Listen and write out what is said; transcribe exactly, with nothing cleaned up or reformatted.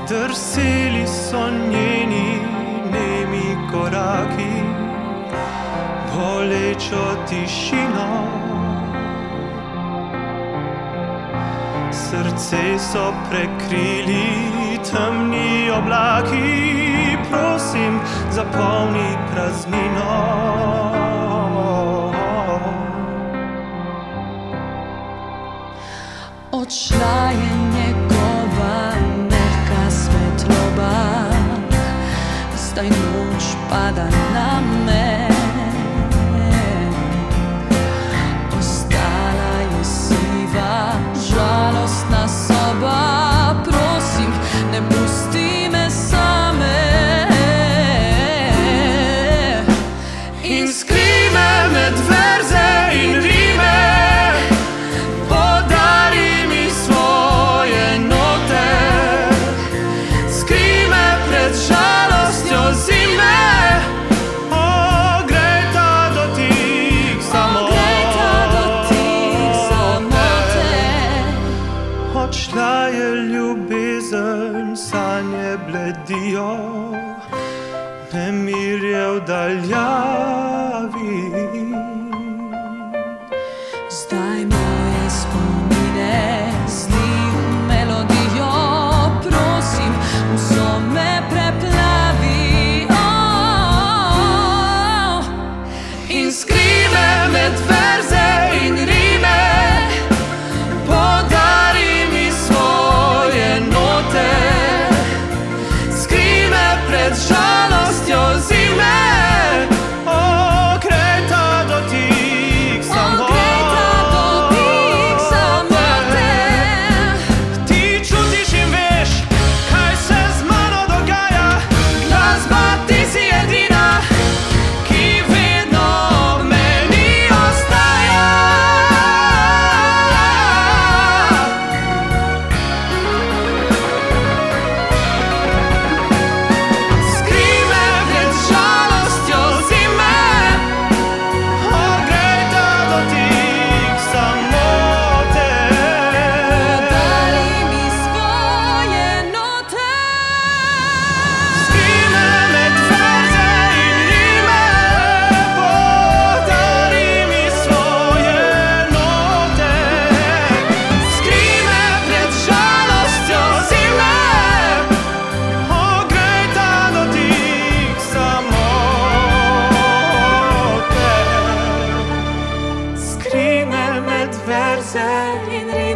Drseli so njeni nemi koraki, bolečo tišino. Srce so prekrili temni oblaki, prosim, zapolni praznino. Odšla je njegova mehka svetloba, zdaj noč pada na me. Ostala je siva, žalostna soba, prosim, ne pusti me same. In skrime med verze in rime, podari mi svoje note. Skrime pred žalostjo zime, ogrej ta dotik samote. Odšla je ljubezen, sanje bledijo, nemir je v daljavi. Zdaj moje spomine zli v melodijo, prosim, vso me preplavi. Oh, In skrime med verze in rime, podari mi svoje note. Skrime pred žalostjo zime, ogrej ta dotik samote. Ti čutiš in veš, kaj se z mano dogaja. Glasba, ti si edina, ki vedno ob meni ostaja. Skrime pred žalostjo zime, ogrej ta dotik samote. podari mi svoje note. Skrime med verze in rime, podari mi svoje note. Skrime pred žalostjo zime, ogrej ta dotik samote. Skrime med verze in rime,